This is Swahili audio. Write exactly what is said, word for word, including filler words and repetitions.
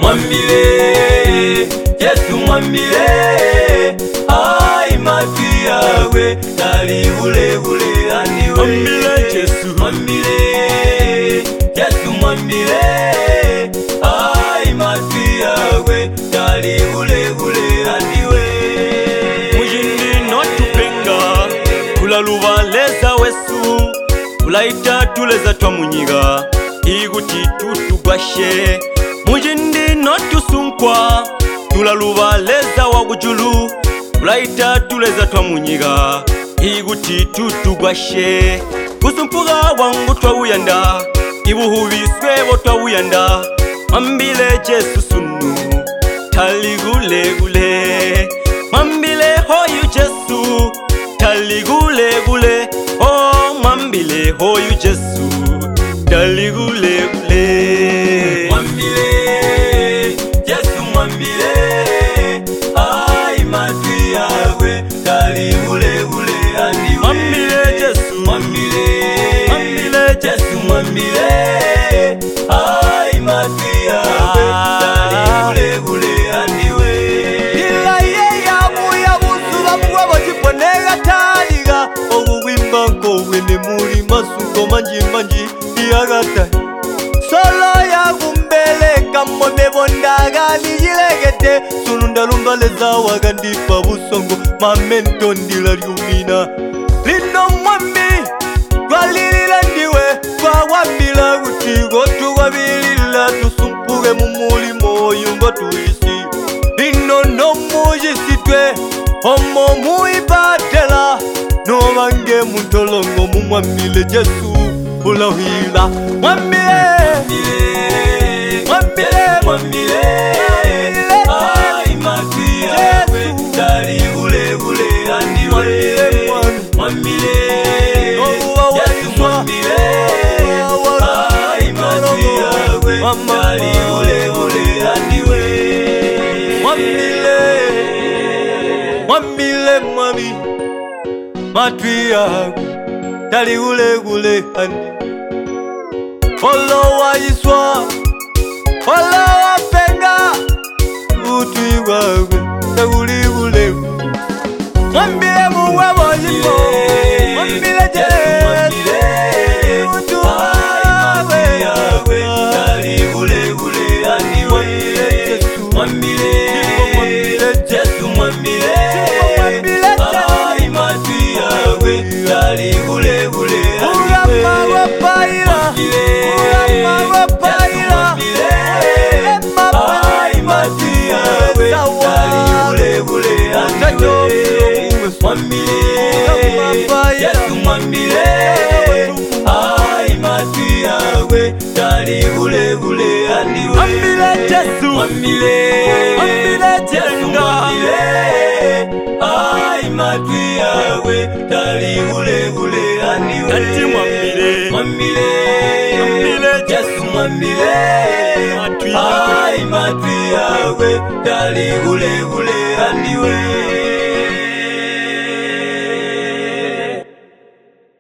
mwambile Yesu mwambile ai matwi yawe tali ule ule andiwe mwambile Yesu mwambile Yesu mwambile ai matwi yawe tali ule ule andiwe mujindi notupenga tulalubaleza wesu tulaita tuleza twamunyiga iguti tutugwashe mujindi notusunkwa tulalubaleza wagujulu tulaita tuleza twamunyiga iguti tutugwashe kusumpuga wangu twawuyanda ibuhubiswe bo twawuyanda mwambile Yesu sunu taligule gule mwambile hoyu Yesu taligule gule oh mwambile hoyu Yesu taligule gule mwambile Yesu mwambile ai matwi yawe taligule gule andiwe mwambile Yesu mwambile mwambile Yesu mwambile ai matwi yawe taligule gule andiwe ila ye yabu yabusuba bwabo kiponega taliga ogwimba ngowe ne muri masuko manji manji yagata solo yagumbele kamone bondaga niyilegete sununda lumbaleza wagandipa busongo mamento ndila lyumina lino mwami gwalilila ndiwe gwawambila gutigo tugwabilila tusumpuge mumulimo yungo tuyisi lino no mujisitwe omo muibatela no bange muntolongo mumwamile Yesu ulahila mwambile mwambile mwambile ai matwi yawe taligule gule andiwe mwambile Yesu mwambile ai matwi yawe taligule gule andiwe mwambile mwambile mwami matwi yawe taligule gule andi olo wayiswa olo wapenga utwi wawe taligule mwambile muwe boyipo mwambile Yesu utu ai matwi yawe taligule gule andiwe mwambile Yesu mwambile ai matwi yawe taligule gule urama wapaila urama wapaila ai matwi yawe taligule gule andiwe mwambile Yesu mwambile ai matwi yawe taligule gule andiwe mwambile Yesu mwambile Yesu mwambile ai matwi yawe taligule gule andiwe ati mwambile mwambile Yesu mwambile matwi ai matwi yawe taligule gule andiwe